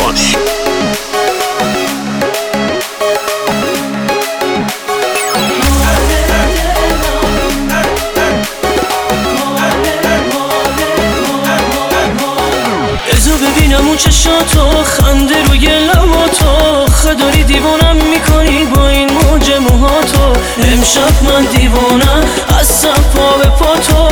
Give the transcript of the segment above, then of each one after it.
Money. بذار ببینم اون چشاتو، خنده روی لباتو، خداری دیوانم میکنی با این موج موهاتو. امشب من دیوانم از پا به پا تو.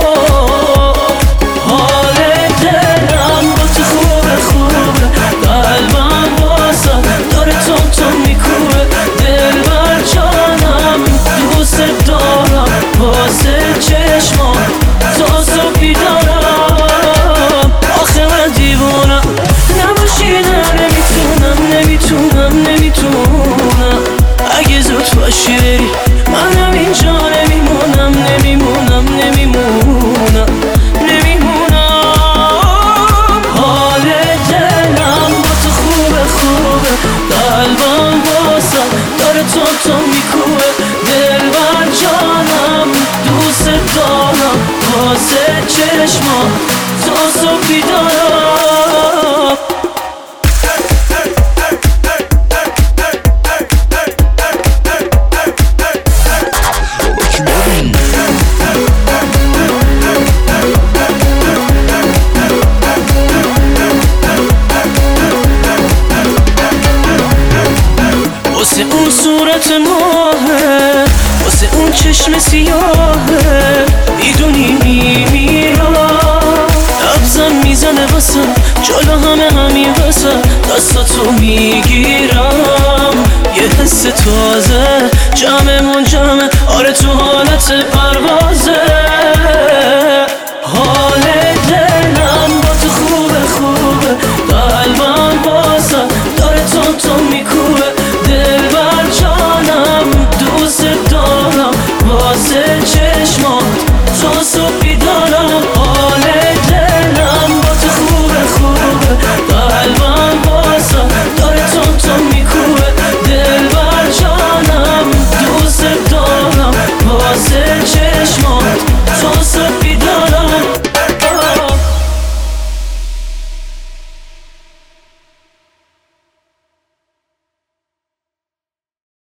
حال دلم با تو خوبه خوبه، قلبم واسه داره تون میکوبه. دلبر جانم دوست دارم، واسه چشمام تازه بیدارم. آخه من دیوانم نباشی، نمیتونم اگه زود باشی بری منم اینجا نمیمونم. حال دلم با تو خوبه قلبم واسه داره تون میکوبه. دلبر جانم دوست دارم، واسه چشمام تازه بیدارم. واسه اون صورت ماهه، واسه اون چشم سیاهه، میدونی میمیرم. نبضم میزنه واسه جلو همین واسه دستاتو میگیرم. یه حس تازه جمعمون جمعه، آره تو حالت پروازه.